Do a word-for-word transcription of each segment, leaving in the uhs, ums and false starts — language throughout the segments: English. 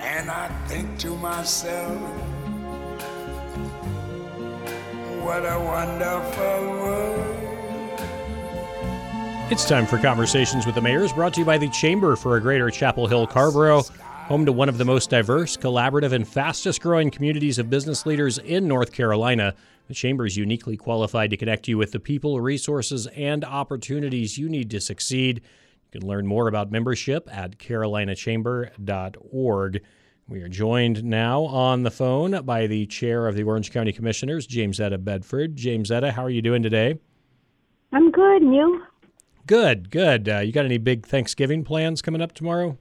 And I think to myself, what a wonderful world. It's time for Conversations with the Mayors, brought to you by the Chamber for a Greater Chapel Hill Carrboro, home to one of the most diverse, collaborative, and fastest-growing communities of business leaders in North Carolina. The Chamber is uniquely qualified to connect you with the people, resources, and opportunities you need to succeed. You can learn more about membership at carolina chamber dot org. We are joined now on the phone by the chair of the Orange County Commissioners, Jamesetta Bedford. Jamesetta, how are you doing today? I'm good, and you? Good, good. Uh, you got any big Thanksgiving plans coming up tomorrow?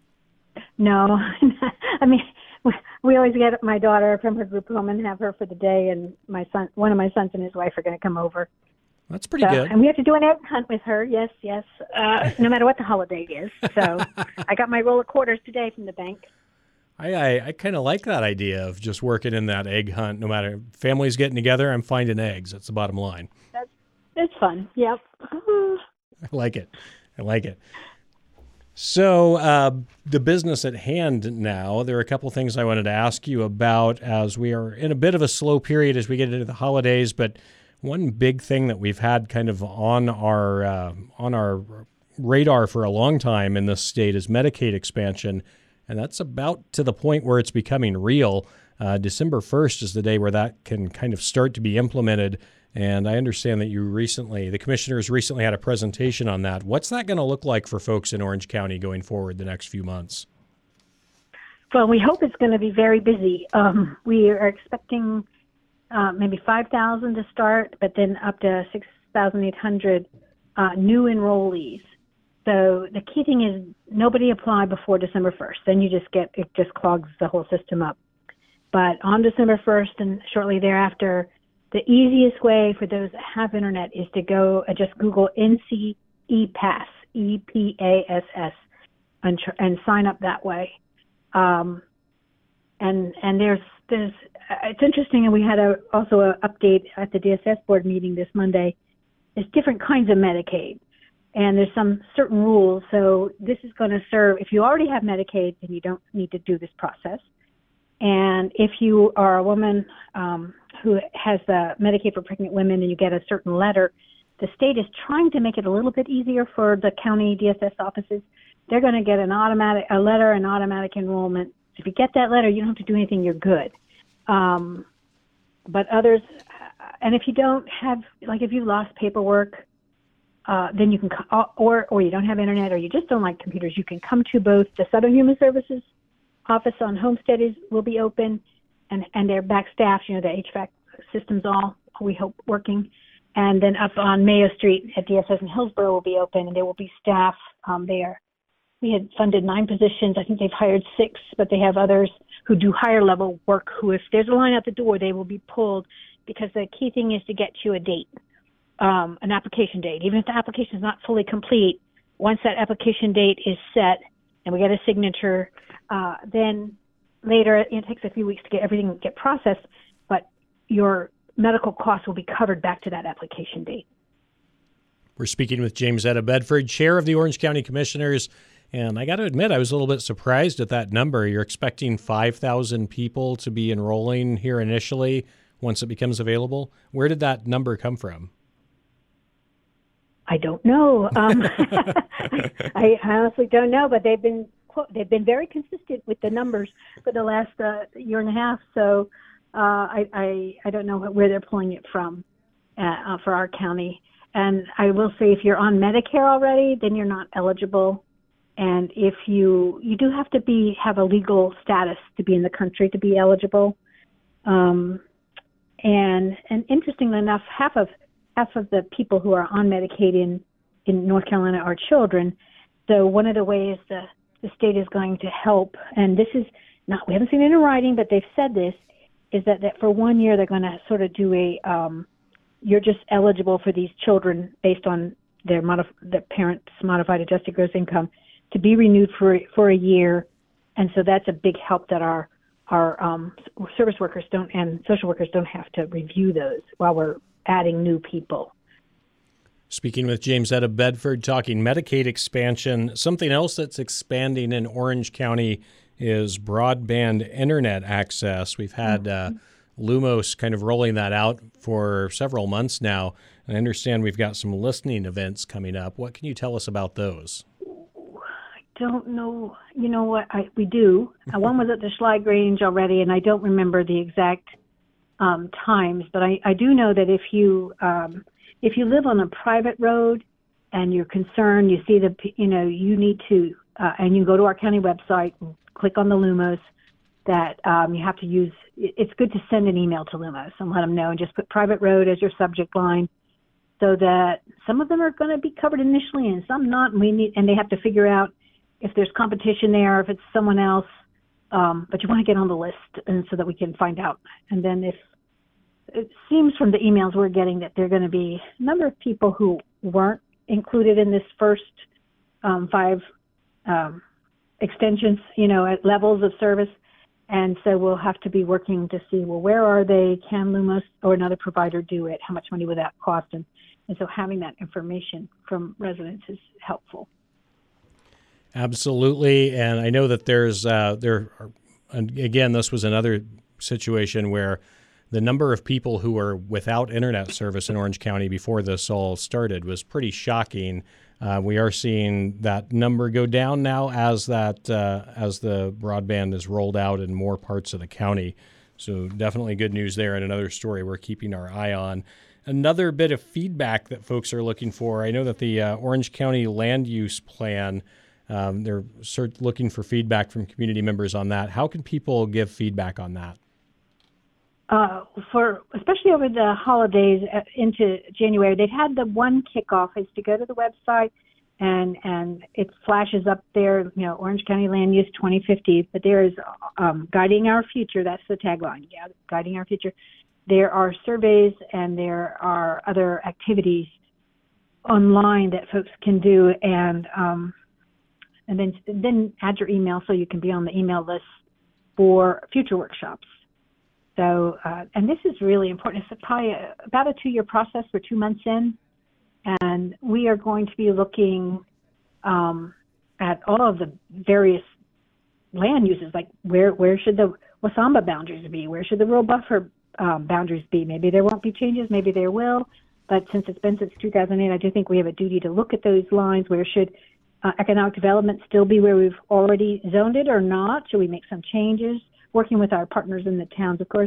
No. I mean, we always get my daughter from her group home and have her for the day, and my son, one of my sons and his wife are going to come over. That's pretty so, good. And we have to do an egg hunt with her, yes, yes, uh, no matter what the holiday is. So I got my roll of quarters today from the bank. I I, I kind of like that idea of just working in that egg hunt. No matter families getting together, I'm finding eggs. That's the bottom line. That's, that's fun, yep. I like it. I like it. So uh, the business at hand now, there are a couple of things I wanted to ask you about as we are in a bit of a slow period as we get into the holidays. But one big thing that we've had kind of on our uh, on our radar for a long time in this state is Medicaid expansion. And that's about to the point where it's becoming real. Uh, December first is the day where that can kind of start to be implemented. And I understand that you recently, the commissioners recently had a presentation on that. What's that going to look like for folks in Orange County going forward the next few months? Well, we hope it's going to be very busy. Um, we are expecting uh, maybe five thousand to start, but then up to six thousand eight hundred uh, new enrollees. So the key thing is nobody apply before December first. Then you just get, it just clogs the whole system up. But on December first and shortly thereafter, the easiest way for those that have internet is to go and just Google N C E Pass, E P A S S, and, tr- and sign up that way. Um, and and there's there's it's interesting, and we had a also an update at the D S S board meeting this Monday. There's different kinds of Medicaid, and there's some certain rules. So this is going to serve, if you already have Medicaid, then you don't need to do this process. And if you are a woman um, who has the Medicaid for pregnant women and you get a certain letter, the state is trying to make it a little bit easier for the county D S S offices. They're going to get an automatic, a letter, and automatic enrollment. If you get that letter, you don't have to do anything. You're good. Um, but others, and if you don't have, like if you lost paperwork, uh, then you can, or or you don't have internet, or you just don't like computers, you can come to both the Southern Human Services office on Homestead is will be open, and and they're backstaffed. You know, the H V A C systems all, we hope, working. And then up on Mayo Street at D S S in Hillsborough will be open, and there will be staff um, there. We had funded nine positions. I think they've hired six, but they have others who do higher level work who, if there's a line out the door, they will be pulled, because the key thing is to get you a date, um, an application date. Even if the application is not fully complete, once that application date is set and we get a signature, uh, then later it takes a few weeks to get everything get processed, but your medical costs will be covered back to that application date. We're speaking with Jamesetta Bedford, chair of the Orange County Commissioners. And I got to admit, I was a little bit surprised at that number. You're expecting five thousand people to be enrolling here initially once it becomes available. Where did that number come from? I don't know. Um, I honestly don't know, but they've been they've been very consistent with the numbers for the last uh, year and a half. So uh, I, I I don't know where they're pulling it from uh, for our county. And I will say, if you're on Medicare already, then you're not eligible. And if you you do have to be have a legal status to be in the country to be eligible. Um, and and interestingly enough, half of half of the people who are on Medicaid in, in North Carolina are children. So one of the ways the, the state is going to help, and this is not, we haven't seen it in writing, but they've said this, is that, that for one year they're going to sort of do a, um, you're just eligible for these children based on their modif- the parents' modified adjusted gross income to be renewed for for a year. And so that's a big help that our our um, service workers don't and social workers don't have to review those while we're adding new people. Speaking with James Ed of Bedford, talking Medicaid expansion. Something else that's expanding in Orange County is broadband internet access. We've had uh, Lumos kind of rolling that out for several months now. I understand we've got some listening events coming up. What can you tell us about those? I don't know. You know what? I, we do. Uh, one was at the Schlag Range already, and I don't remember the exact um, times, but I, I do know that if you um, if you live on a private road and you're concerned, you see the, you know, you need to, uh, and you go to our county website and click on the Lumos, that um, you have to use, it's good to send an email to Lumos and let them know, and just put private road as your subject line, so that some of them are going to be covered initially and some not, and we need, and they have to figure out if there's competition there, if it's someone else, um, but you want to get on the list, and so that we can find out. And then if, it seems from the emails we're getting that there are going to be a number of people who weren't included in this first um, five um, extensions, you know, at levels of service. And so we'll have to be working to see, well, where are they? Can Lumos or another provider do it? How much money would that cost? And, and so having that information from residents is helpful. Absolutely. And I know that there's, uh, there are, again, this was another situation where the number of people who were without internet service in Orange County before this all started was pretty shocking. Uh, we are seeing that number go down now as that uh, as the broadband is rolled out in more parts of the county. So definitely good news there, and another story we're keeping our eye on. Another bit of feedback that folks are looking for. I know that the uh, Orange County Land Use Plan, um, they're sort looking for feedback from community members on that. How can people give feedback on that? Uh, for especially over the holidays into January, they've had the one kickoff is to go to the website, and and it flashes up there, you know, Orange County Land Use twenty fifty. But there is um, Guiding Our Future. That's the tagline. Yeah, Guiding Our Future. There are surveys and there are other activities online that folks can do, and um, and then then add your email so you can be on the email list for future workshops. So, uh, and this is really important. It's probably a, about a two-year process. We're two months in, and we are going to be looking um, at all of the various land uses, like where where should the Wasamba boundaries be? Where should the rural buffer um, boundaries be? Maybe there won't be changes, maybe there will, but since it's been since two thousand eight, I do think we have a duty to look at those lines. Where should uh, economic development still be where we've already zoned it or not? Should we make some changes? Working with our partners in the towns, of course,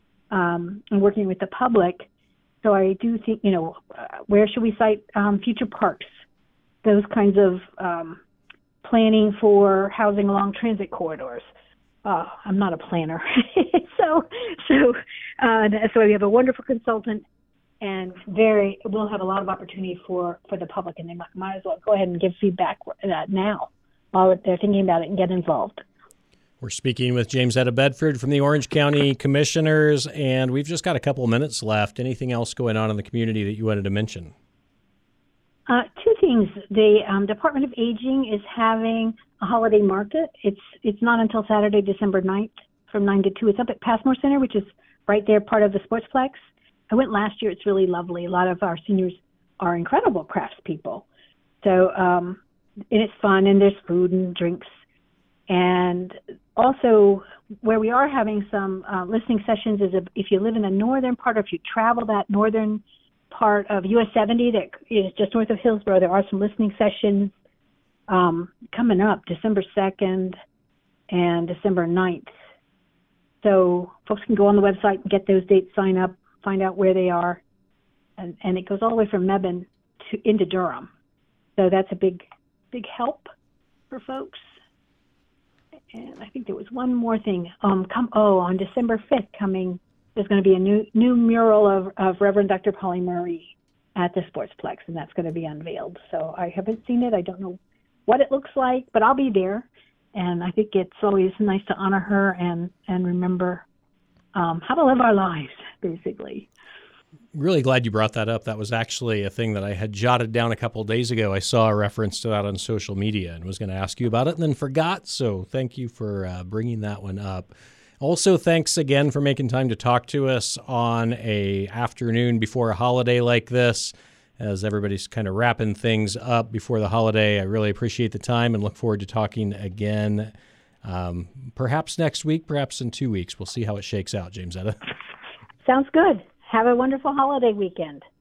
um, and working with the public. So I do think, you know, uh, where should we cite um, future parks? Those kinds of um, planning for housing along transit corridors. Uh, I'm not a planner. so so, uh, so we have a wonderful consultant, and very, we'll have a lot of opportunity for, for the public, and they might, might as well go ahead and give feedback uh, now while they're thinking about it and get involved. We're speaking with James Ed of Bedford from the Orange County Commissioners, and we've just got a couple of minutes left. Anything else going on in the community that you wanted to mention? Uh, two things. The um, Department of Aging is having a holiday market. It's it's not until Saturday, December ninth from nine to two. It's up at Passmore Center, which is right there, part of the Sportsplex. I went last year. It's really lovely. A lot of our seniors are incredible craftspeople. So um, and it's fun, and there's food and drinks. And also, where we are having some uh, listening sessions is a, if you live in the northern part, or if you travel that northern part of U S seventy that is just north of Hillsborough, there are some listening sessions um, coming up December second and December ninth. So folks can go on the website and get those dates, sign up, find out where they are. And, and it goes all the way from Mebane to into Durham. So that's a big, big help for folks. And I think there was one more thing. Um, come oh, on December fifth, coming, there's going to be a new new mural of, of Reverend Doctor Polly Murray at the Sportsplex, and that's going to be unveiled. So I haven't seen it. I don't know what it looks like, but I'll be there. And I think it's always nice to honor her and, and remember um, how to live our lives, basically. Really glad you brought that up. That was actually a thing that I had jotted down a couple of days ago. I saw a reference to that on social media and was going to ask you about it and then forgot. So thank you for uh, bringing that one up. Also, thanks again for making time to talk to us on a afternoon before a holiday like this. as everybody's kind of wrapping things up before the holiday. I really appreciate the time and look forward to talking again, um, perhaps next week, perhaps in two weeks. We'll see how it shakes out, Jamesetta. Sounds good. Have a wonderful holiday weekend.